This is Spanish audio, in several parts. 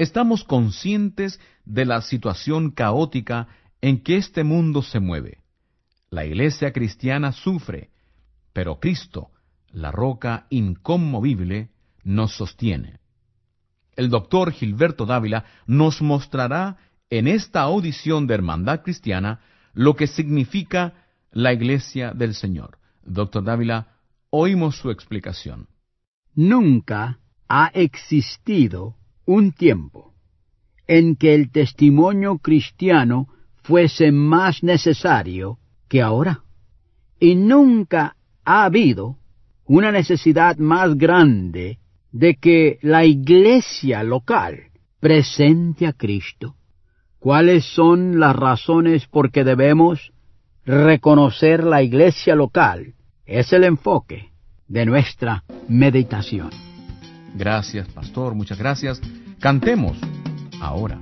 estamos conscientes de la situación caótica en que este mundo se mueve. La iglesia cristiana sufre, pero Cristo, la roca inconmovible, nos sostiene. El doctor Gilberto Dávila nos mostrará en esta audición de Hermandad Cristiana lo que significa la Iglesia del Señor. Doctor Dávila, oímos su explicación. Nunca ha existido un tiempo en que el testimonio cristiano fuese más necesario que ahora, y nunca ha habido una necesidad más grande de que la iglesia local presente a Cristo. ¿Cuáles son las razones por que debemos reconocer la iglesia local? Es el enfoque de nuestra meditación. Gracias, pastor, muchas gracias. Cantemos ahora.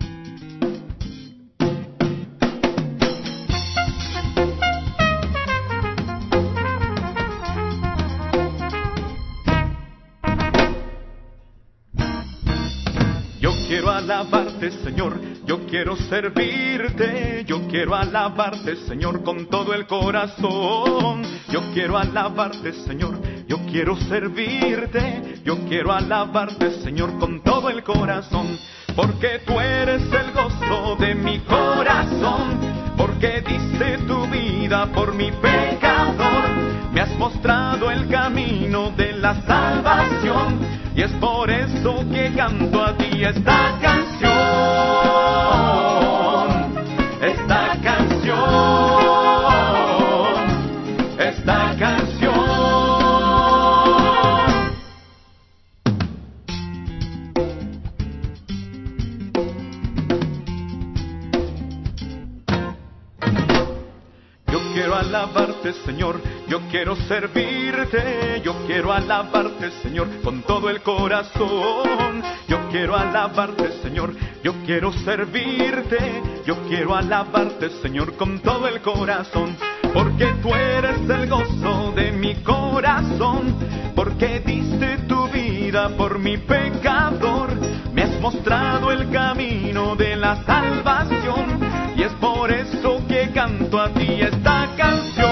Yo quiero alabarte, Señor, yo quiero servirte, yo quiero alabarte, Señor, con todo el corazón. Yo quiero alabarte, Señor, yo quiero servirte, yo quiero alabarte, Señor, con todo el corazón. Porque tú eres el gozo de mi corazón, porque diste tu vida por mi pecador. Me has mostrado el camino de la salvación, y es por eso que canto a ti esta canción, esta canción, esta canción. Yo quiero alabarte, Señor, yo quiero servirte, yo quiero alabarte, Señor, con todo el corazón. Yo quiero alabarte, Señor, yo quiero servirte, yo quiero alabarte, Señor, con todo el corazón. Porque tú eres el gozo de mi corazón, porque diste tu vida por mi pecador. Me has mostrado el camino de la salvación, y es por eso que canto a ti esta canción,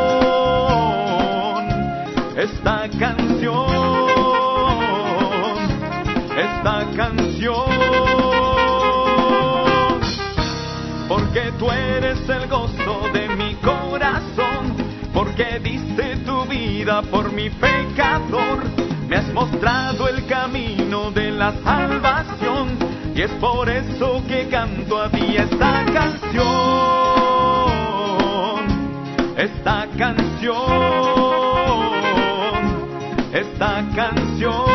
esta canción, esta canción. Porque tú eres el gozo de mi corazón, porque diste tu vida por mi pecador. Me has mostrado el camino de la salvación, y es por eso que canto a ti esta canción, esta canción, esta canción.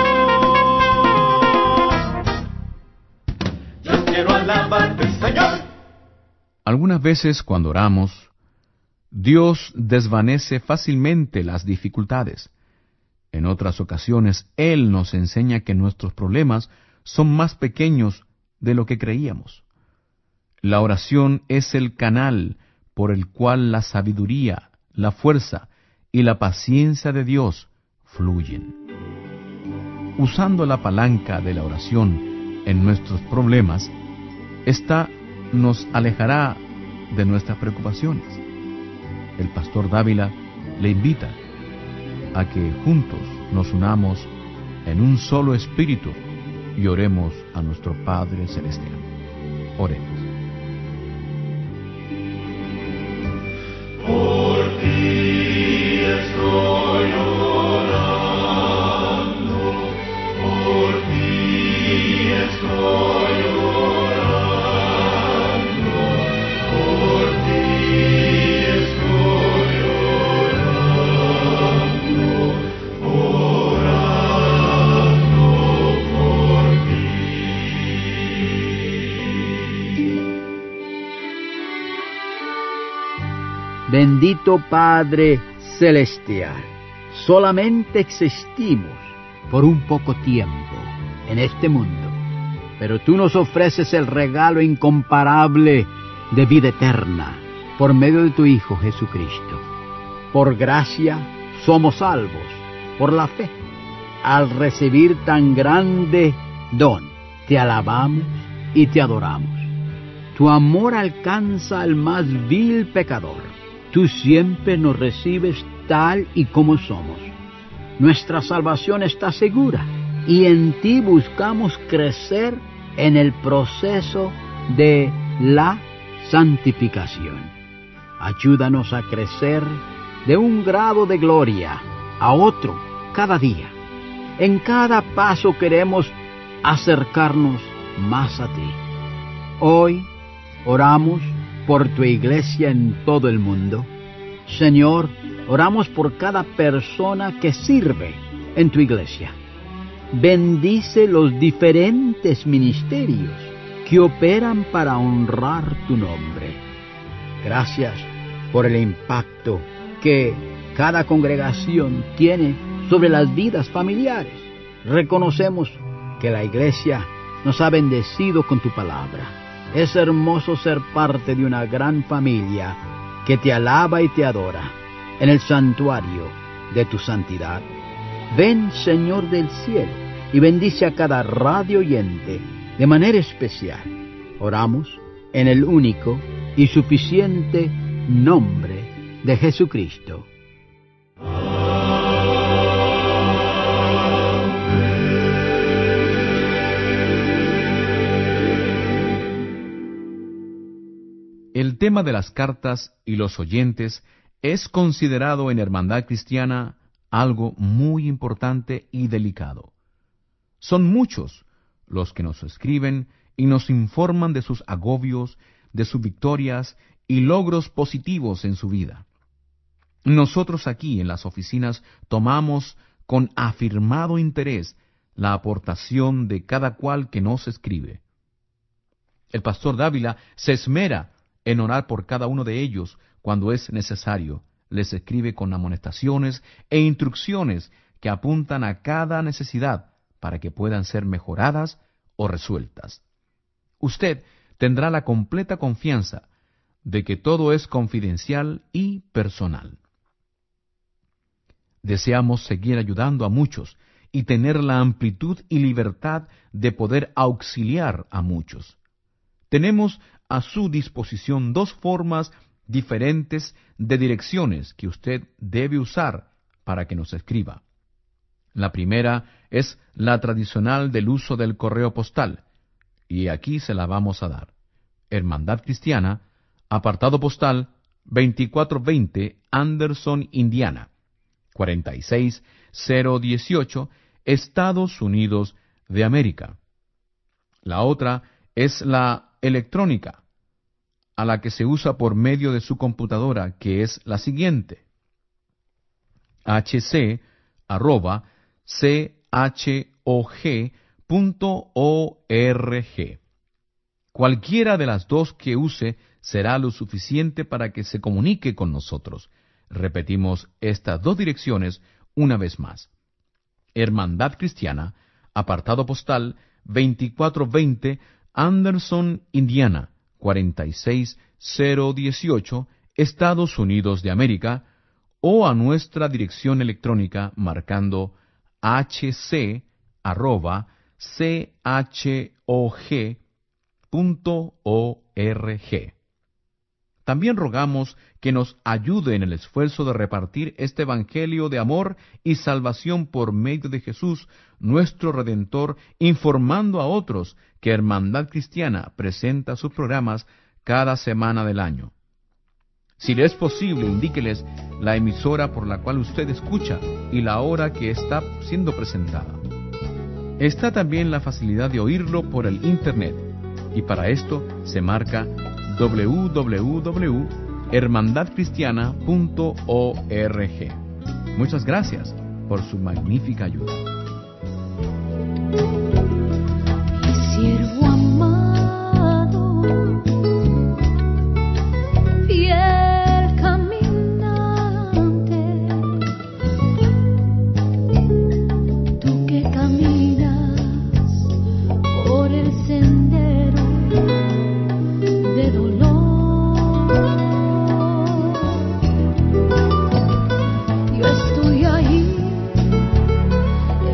Yo quiero alabarte, Señor. Algunas veces cuando oramos, Dios desvanece fácilmente las dificultades. En otras ocasiones, Él nos enseña que nuestros problemas son más pequeños de lo que creíamos. La oración es el canal por el cual la sabiduría, la fuerza y la paciencia de Dios fluyen. Usando la palanca de la oración en nuestros problemas, esta nos alejará de nuestras preocupaciones. El pastor Dávila le invita a que juntos nos unamos en un solo espíritu y oremos a nuestro Padre Celestial. Oremos. Por ti estoy orando, por ti estoy orando, por ti estoy orando, orando por ti. Bendito Padre Celestial, solamente existimos por un poco tiempo en este mundo, pero tú nos ofreces el regalo incomparable de vida eterna por medio de tu Hijo Jesucristo. Por gracia somos salvos por la fe, al recibir tan grande don. te alabamos y te adoramos. Tu amor alcanza al más vil pecador. Tú siempre nos recibes tal y como somos. Nuestra salvación está segura y en ti buscamos crecer en el proceso de la santificación. Ayúdanos a crecer de un grado de gloria a otro cada día. En cada paso queremos acercarnos más a ti. Hoy oramos por tu iglesia en todo el mundo. Señor, oramos por cada persona que sirve en tu iglesia. Bendice los diferentes ministerios que operan para honrar tu nombre. Gracias por el impacto que cada congregación tiene sobre las vidas familiares. Reconocemos que la iglesia nos ha bendecido con tu palabra. Es hermoso ser parte de una gran familia que te alaba y te adora en el santuario de tu santidad. Ven, Señor del cielo, y bendice a cada radio oyente de manera especial. Oramos en el único y suficiente nombre de Jesucristo. El tema de las cartas y los oyentes es considerado en Hermandad Cristiana algo muy importante y delicado. Son muchos los que nos escriben y nos informan de sus agobios, de sus victorias y logros positivos en su vida. Nosotros aquí en las oficinas tomamos con afirmado interés la aportación de cada cual que nos escribe. El pastor Dávila se esmera en orar por cada uno de ellos cuando es necesario. Les escribe con amonestaciones e instrucciones que apuntan a cada necesidad para que puedan ser mejoradas o resueltas. Usted tendrá la completa confianza de que todo es confidencial y personal. Deseamos seguir ayudando a muchos y tener la amplitud y libertad de poder auxiliar a muchos. Tenemos a su disposición dos formas diferentes de direcciones que usted debe usar para que nos escriba. La primera es la tradicional del uso del correo postal, y aquí se la vamos a dar. Hermandad Cristiana, apartado postal 2420, Anderson, Indiana, 46018, Estados Unidos de América. La otra es la electrónica, a la que se usa por medio de su computadora, que es la siguiente: hc@chog.org. Cualquiera de las dos que use será lo suficiente para que se comunique con nosotros. Repetimos estas dos direcciones una vez más. Hermandad Cristiana, apartado postal 2420, Anderson, Indiana, 46018, Estados Unidos de América, o a nuestra dirección electrónica marcando hc@chog.org. También rogamos que nos ayude en el esfuerzo de repartir este evangelio de amor y salvación por medio de Jesús, nuestro Redentor, informando a otros que Hermandad Cristiana presenta sus programas cada semana del año. Si le es posible, indíqueles la emisora por la cual usted escucha y la hora que está siendo presentada. Está también la facilidad de oírlo por el Internet, y para esto se marca www.hermandadcristiana.org. Muchas gracias por su magnífica ayuda. Mi siervo amado, fiel caminante, tú que caminas por el sendero de dolor, yo estoy ahí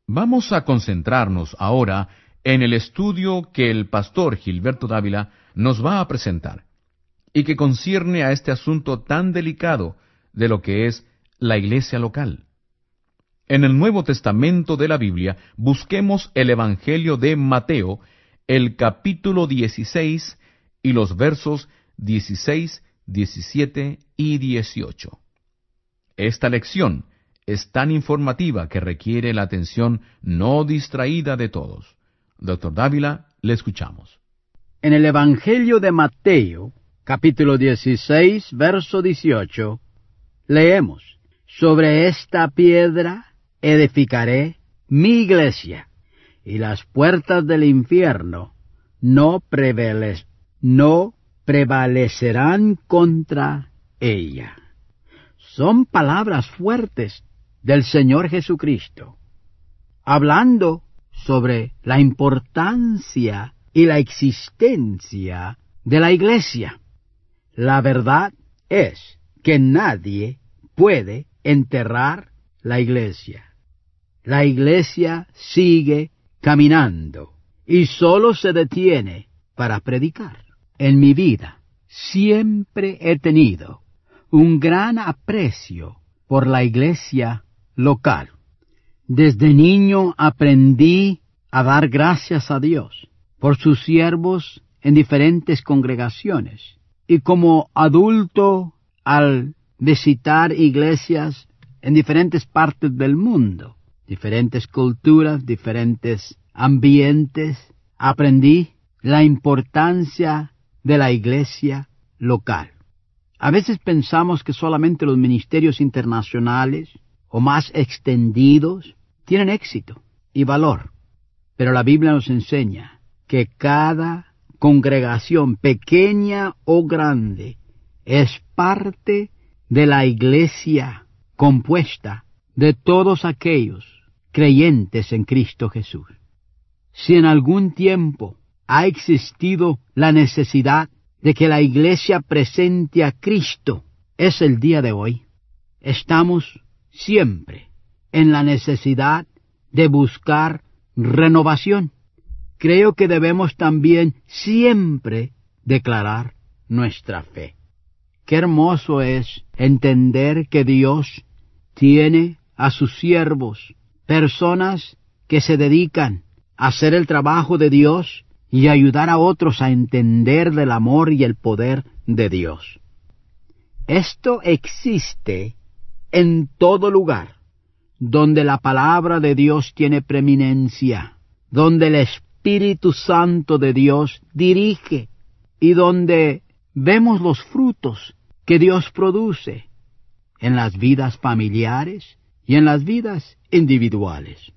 Vamos a concentrarnos ahora en el estudio que el pastor Gilberto Dávila nos va a presentar, y que concierne a este asunto tan delicado de lo que es la iglesia local. En el Nuevo Testamento de la Biblia, busquemos el Evangelio de Mateo, el capítulo 16 y los versos 16, 17 y 18. Esta lección es tan informativa que requiere la atención no distraída de todos. Doctor Dávila, le escuchamos. En el Evangelio de Mateo, capítulo 16, verso 18, leemos: Sobre esta piedra edificaré mi iglesia, y las puertas del infierno no prevalecerán contra ella. Son palabras fuertes del Señor Jesucristo, hablando sobre la importancia y la existencia de la iglesia. La verdad es que nadie puede enterrar la iglesia. La iglesia sigue caminando y solo se detiene para predicar. En mi vida siempre he tenido un gran aprecio por la iglesia local. Desde niño aprendí a dar gracias a Dios por sus siervos en diferentes congregaciones, y como adulto, al visitar iglesias en diferentes partes del mundo, diferentes culturas, diferentes ambientes, aprendí la importancia de la iglesia local. A veces pensamos que solamente los ministerios internacionales o más extendidos tienen éxito y valor, pero la Biblia nos enseña que cada congregación, pequeña o grande, es parte de la iglesia compuesta de todos aquellos creyentes en Cristo Jesús. Si en algún tiempo ha existido la necesidad de que la iglesia presente a Cristo, es el día de hoy. Estamos siempre en la necesidad de buscar renovación. Creo que debemos también siempre declarar nuestra fe. Qué hermoso es entender que Dios tiene a sus siervos, personas que se dedican a hacer el trabajo de Dios y ayudar a otros a entender del amor y el poder de Dios. Esto existe en todo lugar donde la palabra de Dios tiene preeminencia, donde el Espíritu Santo de Dios dirige y donde vemos los frutos que Dios produce en las vidas familiares y en las vidas individuales.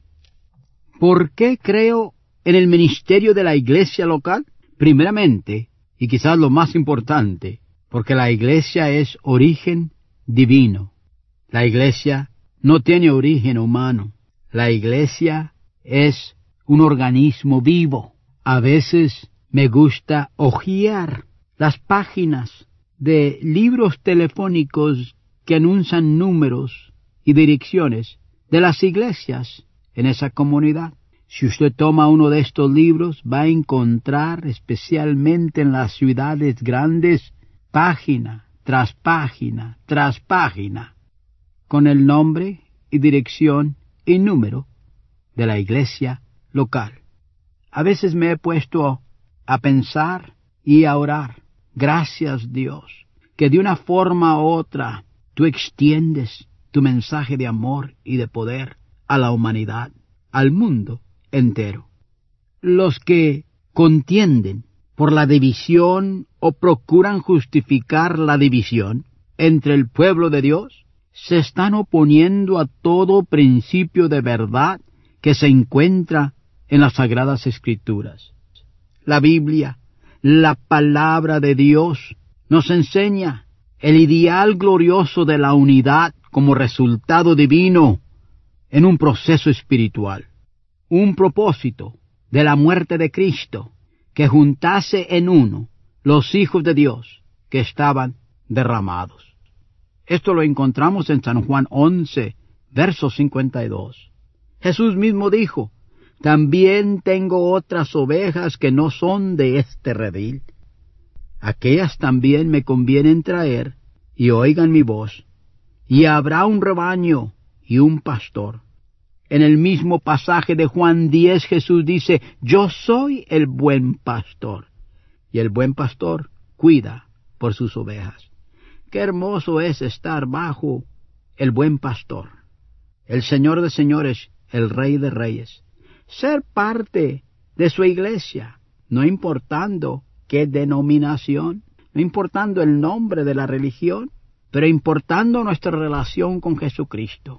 ¿Por qué creo en el ministerio de la iglesia local? Primeramente, y quizás lo más importante, porque la iglesia es origen divino. La iglesia no tiene origen humano. La iglesia es un organismo vivo. A veces me gusta hojear las páginas de libros telefónicos que anuncian números y direcciones de las iglesias en esa comunidad. Si usted toma uno de estos libros, va a encontrar, especialmente en las ciudades grandes, página tras página tras página, con el nombre y dirección y número de la iglesia local. A veces me he puesto a pensar y a orar. Gracias, Dios, que de una forma u otra tú extiendes tu mensaje de amor y de poder a la humanidad, al mundo entero. Los que contienden por la división o procuran justificar la división entre el pueblo de Dios se están oponiendo a todo principio de verdad que se encuentra en las Sagradas Escrituras. La Biblia, la palabra de Dios, nos enseña el ideal glorioso de la unidad como resultado divino en un proceso espiritual. Un propósito de la muerte de Cristo que juntase en uno los hijos de Dios que estaban derramados. Esto lo encontramos en San Juan 11, verso 52. Jesús mismo dijo, también tengo otras ovejas que no son de este redil. Aquellas también me convienen traer, y oigan mi voz, y habrá un rebaño y un pastor. En el mismo pasaje de Juan 10, Jesús dice, yo soy el buen pastor, y el buen pastor cuida por sus ovejas. Qué hermoso es estar bajo el buen pastor, el Señor de señores, el Rey de reyes. Ser parte de su iglesia, no importando qué denominación, no importando el nombre de la religión, pero importando nuestra relación con Jesucristo.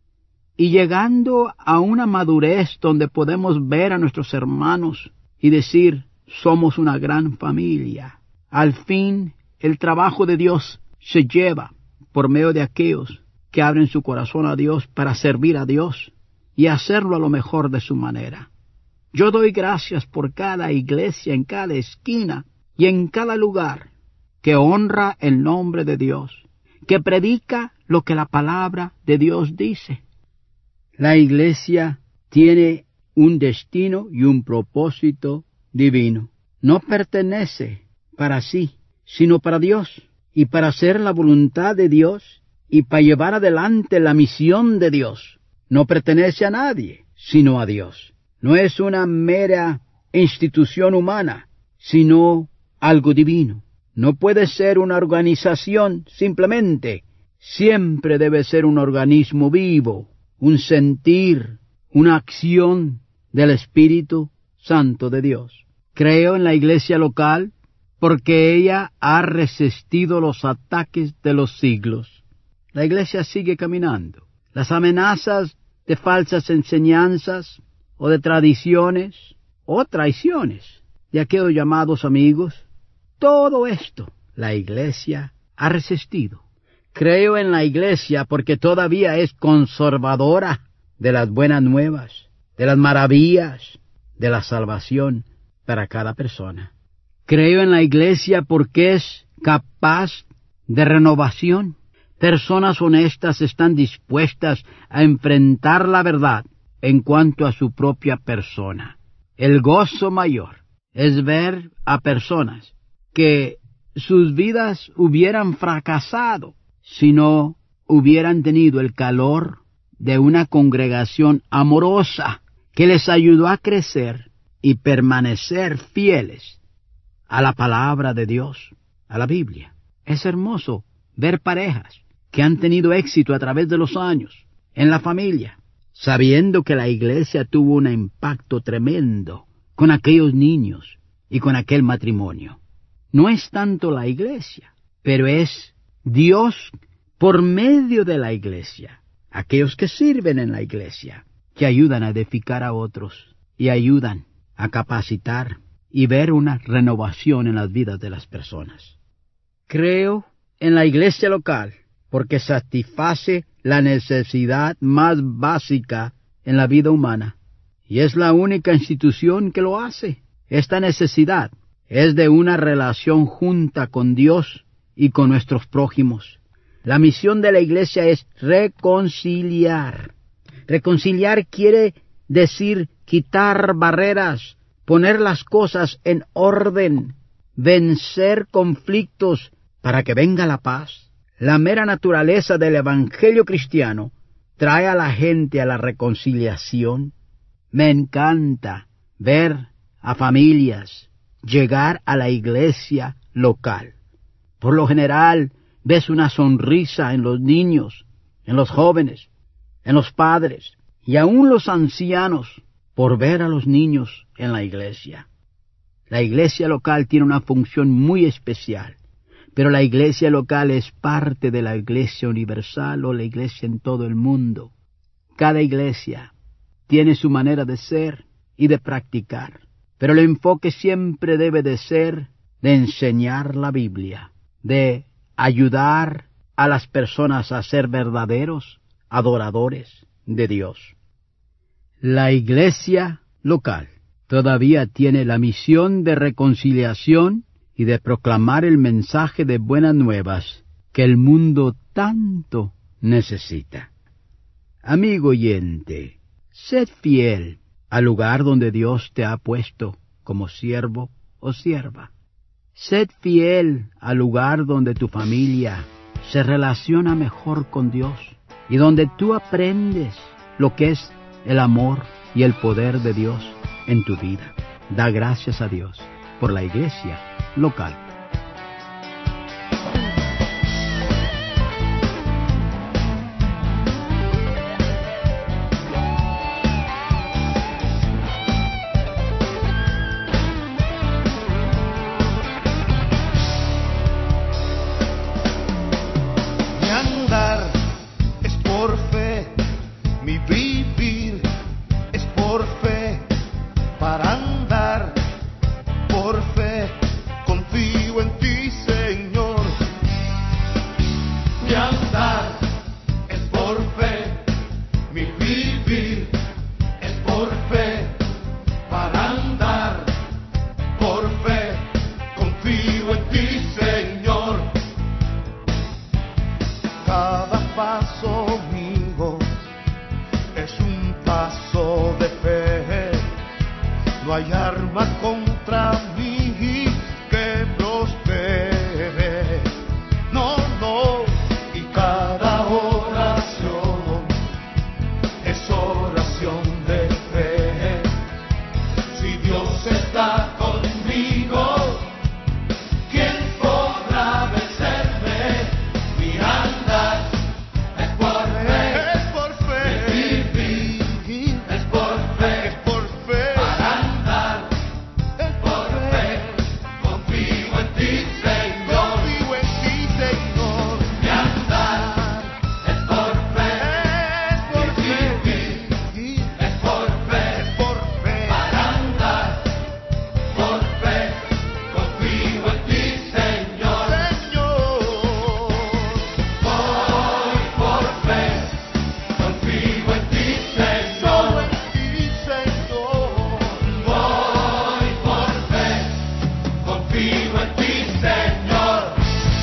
Y llegando a una madurez donde podemos ver a nuestros hermanos y decir, somos una gran familia. Al fin, el trabajo de Dios se lleva por medio de aquellos que abren su corazón a Dios para servir a Dios y hacerlo a lo mejor de su manera. Yo doy gracias por cada iglesia en cada esquina y en cada lugar que honra el nombre de Dios, que predica lo que la palabra de Dios dice. La iglesia tiene un destino y un propósito divino. No pertenece para sí, sino para Dios, y para hacer la voluntad de Dios, y para llevar adelante la misión de Dios. No pertenece a nadie, sino a Dios. No es una mera institución humana, sino algo divino. No puede ser una organización simplemente. Siempre debe ser un organismo vivo, un sentir, una acción del Espíritu Santo de Dios. Creo en la iglesia local porque ella ha resistido los ataques de los siglos. La iglesia sigue caminando. Las amenazas de falsas enseñanzas o de tradiciones o traiciones de aquellos llamados amigos, todo esto la iglesia ha resistido. Creo en la iglesia porque todavía es conservadora de las buenas nuevas, de las maravillas, de la salvación para cada persona. Creo en la iglesia porque es capaz de renovación. Personas honestas están dispuestas a enfrentar la verdad en cuanto a su propia persona. El gozo mayor es ver a personas que sus vidas hubieran fracasado si no hubieran tenido el calor de una congregación amorosa que les ayudó a crecer y permanecer fieles a la palabra de Dios, a la Biblia. Es hermoso ver parejas que han tenido éxito a través de los años en la familia, sabiendo que la iglesia tuvo un impacto tremendo con aquellos niños y con aquel matrimonio. No es tanto la iglesia, pero es Dios por medio de la iglesia, aquellos que sirven en la iglesia, que ayudan a edificar a otros y ayudan a capacitar y ver una renovación en las vidas de las personas. Creo en la iglesia local porque satisface la necesidad más básica en la vida humana, y es la única institución que lo hace. Esta necesidad es de una relación junta con Dios y con nuestros prójimos. La misión de la iglesia es reconciliar. Reconciliar quiere decir quitar barreras, poner las cosas en orden, vencer conflictos para que venga la paz. La mera naturaleza del evangelio cristiano trae a la gente a la reconciliación. Me encanta ver a familias llegar a la iglesia local. Por lo general, ves una sonrisa en los niños, en los jóvenes, en los padres y aún los ancianos por ver a los niños en la iglesia. La iglesia local tiene una función muy especial, pero la iglesia local es parte de la iglesia universal o la iglesia en todo el mundo. Cada iglesia tiene su manera de ser y de practicar, pero el enfoque siempre debe de ser de enseñar la Biblia, de ayudar a las personas a ser verdaderos adoradores de Dios. La iglesia local todavía tiene la misión de reconciliación y de proclamar el mensaje de buenas nuevas que el mundo tanto necesita. Amigo oyente, Sed fiel al lugar donde Dios te ha puesto como siervo o sierva. Sed fiel al lugar donde tu familia se relaciona mejor con Dios y donde tú aprendes lo que es el amor y el poder de Dios en tu vida. Da gracias a Dios por la iglesia local. Mi andar es por fe, mi vivir es por fe, para andar por fe, confío en ti, Señor. Mi andar es por fe, mi vivir es por fe, para andar por fe, confío en ti, Señor. Cada paso mío es un paso de fe. No hay arma contra mí que prospere. No, no. Y cada oración es oración de fe. Si Dios está conmigo, ¿quién podrá vencerme? Mi andar es por fe. Es por fe. Vivir es por fe. Es por fe. Para andar es por fe. Confío en ti, Señor. Confío en ti, Señor. Mi andar es por fe. Es por fe. Vivir es por fe. Es por fe. Para andar por fe. Confío en ti, Señor. Señor. Voy por fe. Confío en ti, Señor. Solo en ti, Señor. Voy por fe. Confío en ti, Señor.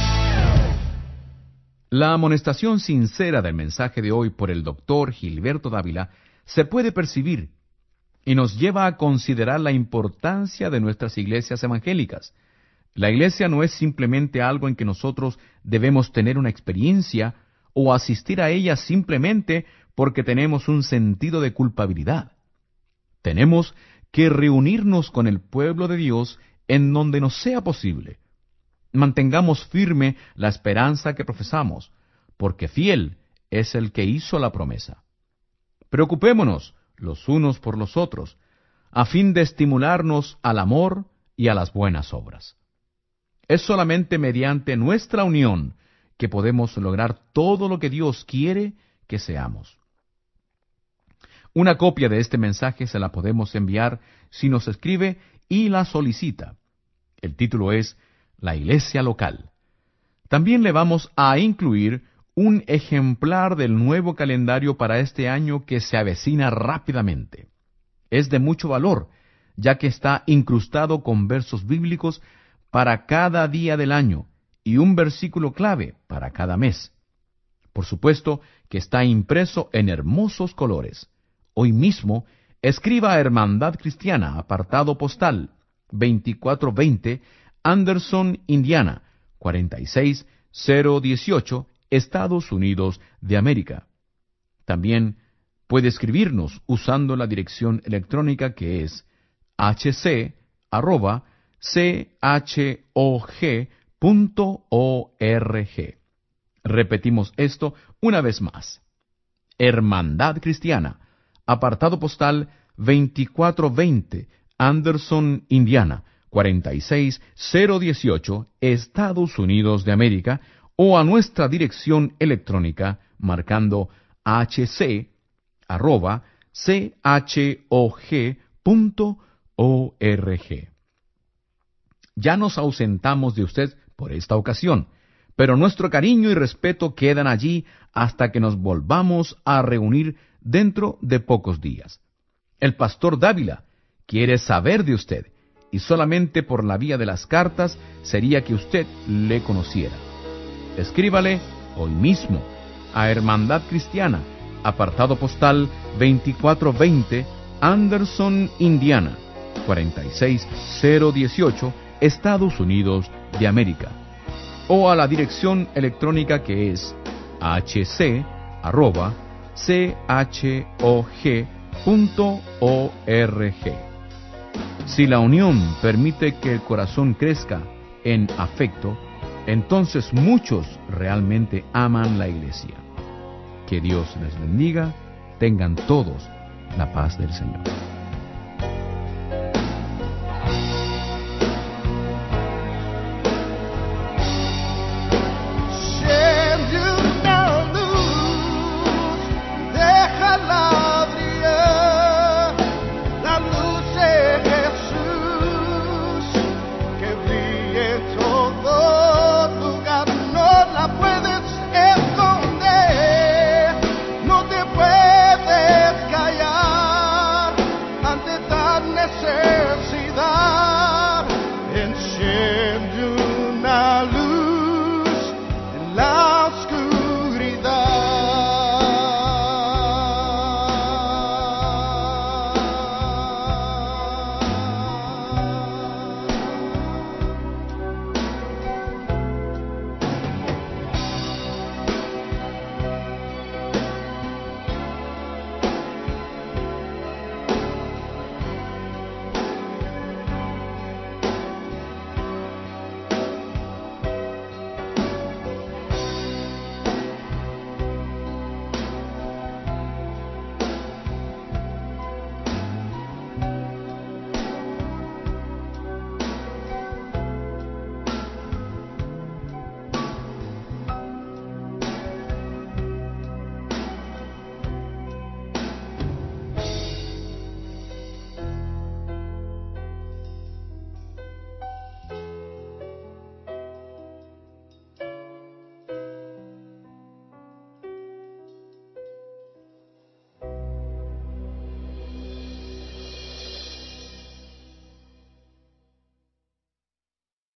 La amonestación sincera del mensaje de hoy por el doctor Gilberto Dávila se puede percibir y nos lleva a considerar la importancia de nuestras iglesias evangélicas. La iglesia no es simplemente algo en que nosotros debemos tener una experiencia o asistir a ella simplemente porque tenemos un sentido de culpabilidad. Tenemos que reunirnos con el pueblo de Dios en donde nos sea posible. Mantengamos firme la esperanza que profesamos, porque fiel es el que hizo la promesa. Preocupémonos los unos por los otros, a fin de estimularnos al amor y a las buenas obras. Es solamente mediante nuestra unión que podemos lograr todo lo que Dios quiere que seamos. Una copia de este mensaje se la podemos enviar si nos escribe y la solicita. El título es La Iglesia Local. También le vamos a incluir un ejemplar del nuevo calendario para este año que se avecina rápidamente. Es de mucho valor, ya que está incrustado con versos bíblicos para cada día del año y un versículo clave para cada mes. Por supuesto que está impreso en hermosos colores. Hoy mismo, escriba a Hermandad Cristiana, apartado postal 2420, Anderson, Indiana, 46018, Estados Unidos de América. También puede escribirnos usando la dirección electrónica que es hc@chog.org. Repetimos esto una vez más. Hermandad Cristiana, apartado postal 2420, Anderson, Indiana, 46018, Estados Unidos de América, o a nuestra dirección electrónica marcando hc@chog.org. Ya nos ausentamos de usted por esta ocasión, pero nuestro cariño y respeto quedan allí hasta que nos volvamos a reunir dentro de pocos días. El pastor Dávila quiere saber de usted, y solamente por la vía de las cartas sería que usted le conociera. Escríbale hoy mismo a Hermandad Cristiana, apartado postal 2420 Anderson, Indiana, 46018, Estados Unidos de América, o a la dirección electrónica que es hc@chog.org. Si la unión permite que el corazón crezca en afecto, entonces muchos realmente aman la iglesia. Que Dios les bendiga. Tengan todos la paz del Señor.